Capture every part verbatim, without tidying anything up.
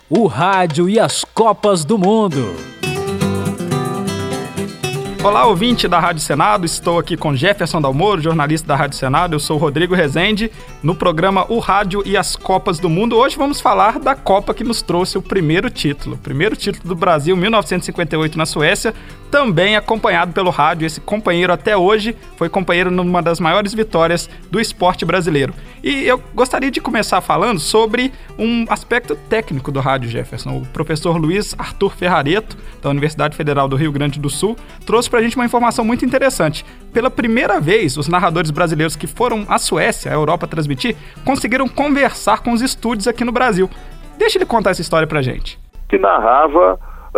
O rádio e as Copas do Mundo. Olá, ouvinte da Rádio Senado, estou aqui com Jefferson Dalmoro, jornalista da Rádio Senado. Eu sou o Rodrigo Rezende, no programa O Rádio e as Copas do Mundo. Hoje vamos falar da Copa que nos trouxe o primeiro título. O primeiro título do Brasil, mil novecentos e cinquenta e oito, na Suécia, também acompanhado pelo rádio. Esse companheiro até hoje foi companheiro numa das maiores vitórias do esporte brasileiro. E eu gostaria de começar falando sobre um aspecto técnico do rádio, Jefferson. O professor Luiz Arthur Ferrareto, da Universidade Federal do Rio Grande do Sul, trouxe pra gente uma informação muito interessante. Pela primeira vez, os narradores brasileiros que foram à Suécia, à Europa, transmitir, conseguiram conversar com os estúdios aqui no Brasil. Deixa ele contar essa história pra gente. Que narrava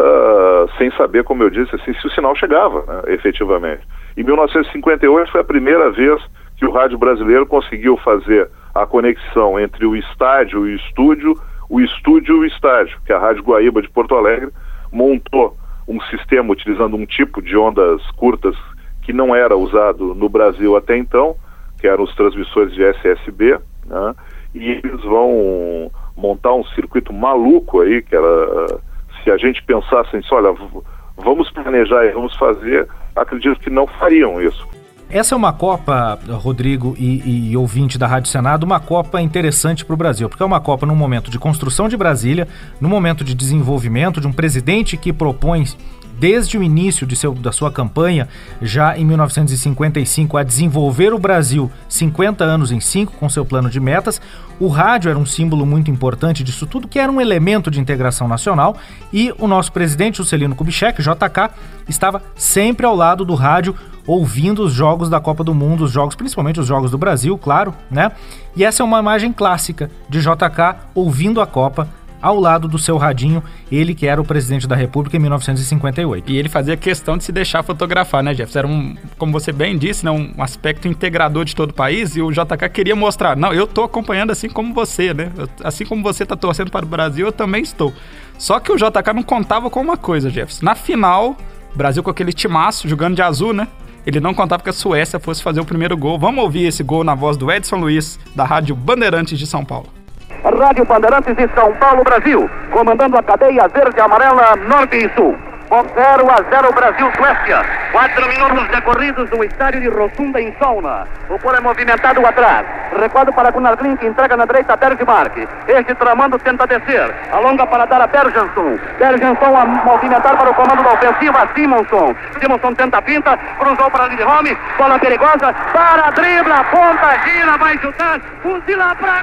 uh, sem saber, como eu disse, assim, se o sinal chegava, né, efetivamente. Em mil novecentos e cinquenta e oito foi a primeira vez que o rádio brasileiro conseguiu fazer a conexão entre o estádio e o estúdio, o estúdio e o estádio, que a Rádio Guaíba de Porto Alegre montou um sistema utilizando um tipo de ondas curtas que não era usado no Brasil até então, que eram os transmissores de S S B, né? E eles vão montar um circuito maluco aí, que era, se a gente pensasse nisso, olha, vamos planejar e vamos fazer, acredito que não fariam isso. Essa é uma Copa, Rodrigo e, e ouvinte da Rádio Senado, uma Copa interessante para o Brasil, porque é uma Copa num momento de construção de Brasília, num momento de desenvolvimento de um presidente que propõe, desde o início de seu, da sua campanha, já em mil novecentos e cinquenta e cinco, a desenvolver o Brasil cinquenta anos em cinco, com seu plano de metas. O rádio era um símbolo muito importante disso tudo, que era um elemento de integração nacional, e o nosso presidente, Juscelino Kubitschek, J K, estava sempre ao lado do rádio, ouvindo os jogos da Copa do Mundo, os jogos, principalmente os jogos do Brasil, claro, né? E essa é uma imagem clássica de J K ouvindo a Copa ao lado do seu radinho, ele que era o presidente da República em mil novecentos e cinquenta e oito. E ele fazia questão de se deixar fotografar, né, Jefferson? Era um, como você bem disse, né, um aspecto integrador de todo o país, e o J K queria mostrar, não, eu tô acompanhando assim como você, né? Eu, assim como você tá torcendo para o Brasil, eu também estou. Só que o J K não contava com uma coisa, Jefferson. Na final, o Brasil com aquele timaço, jogando de azul, né? Ele não contava que a Suécia fosse fazer o primeiro gol. Vamos ouvir esse gol na voz do Edson Luiz, da Rádio Bandeirantes de São Paulo. Rádio Bandeirantes de São Paulo, Brasil, comandando a cadeia verde e amarela, norte e sul. zero a zero Brasil-Suécia. Quatro minutos decorridos no estádio de Rosunda, em Solna. O polo é movimentado atrás. Recuado para Gunnar Glyn, que entrega na direita a Bergmark. Este tramando tenta descer. Alonga para dar a Bergenson. Bergenson a movimentar para o comando da ofensiva, Simonson. Simonson tenta a pinta, cruzou para Lidholm. Bola perigosa, para, dribla, ponta, gira, vai chutar. Fuzila para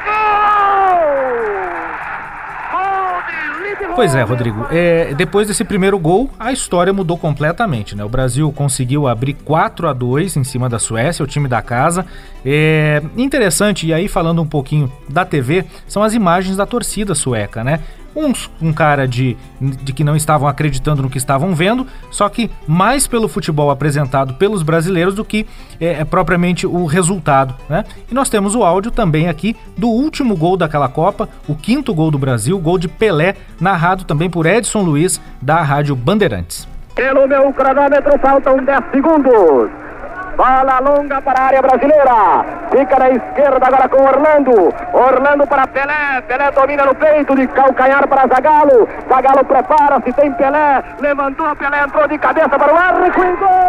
gol! Pois é, Rodrigo, é, depois desse primeiro gol, a história mudou completamente, né? O Brasil conseguiu abrir quatro a dois em cima da Suécia, o time da casa. É interessante, e aí falando um pouquinho da T V, são as imagens da torcida sueca, né? Uns um cara de, de que não estavam acreditando no que estavam vendo, só que mais pelo futebol apresentado pelos brasileiros do que é, é propriamente o resultado, né? E nós temos o áudio também aqui do último gol daquela Copa, o quinto gol do Brasil, gol de Pelé, narrado também por Edson Luiz, da Rádio Bandeirantes. Pelo meu cronômetro faltam dez segundos. Bola longa para a área brasileira. Fica na esquerda agora com Orlando. Orlando para Pelé. Pelé domina no peito, de calcanhar para Zagallo. Zagallo prepara-se, tem Pelé. Levantou, Pelé entrou de cabeça para o arco e gol!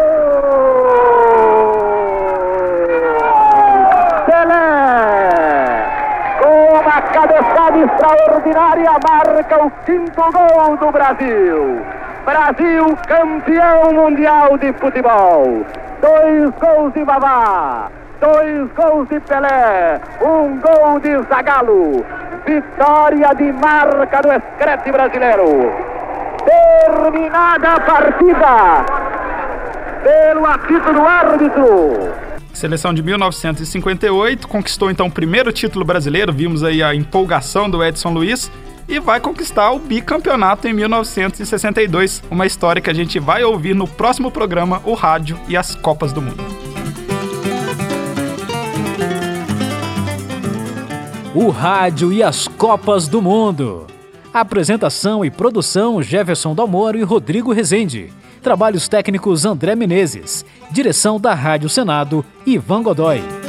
Pelé, com uma cabeçada extraordinária, marca o quinto gol do Brasil. Brasil campeão mundial de futebol. Dois gols de Vavá, dois gols de Pelé, um gol de Zagallo. Vitória de marca do escrete brasileiro. Terminada a partida pelo apito do árbitro. Seleção de mil novecentos e cinquenta e oito, conquistou então o primeiro título brasileiro, vimos aí a empolgação do Edson Luiz, e vai conquistar o bicampeonato em mil novecentos e sessenta e dois, uma história que a gente vai ouvir no próximo programa, O Rádio e as Copas do Mundo. O Rádio e as Copas do Mundo. Apresentação e produção Jefferson Dalmoro e Rodrigo Rezende. Trabalhos técnicos André Menezes. Direção da Rádio Senado, Ivan Godoy.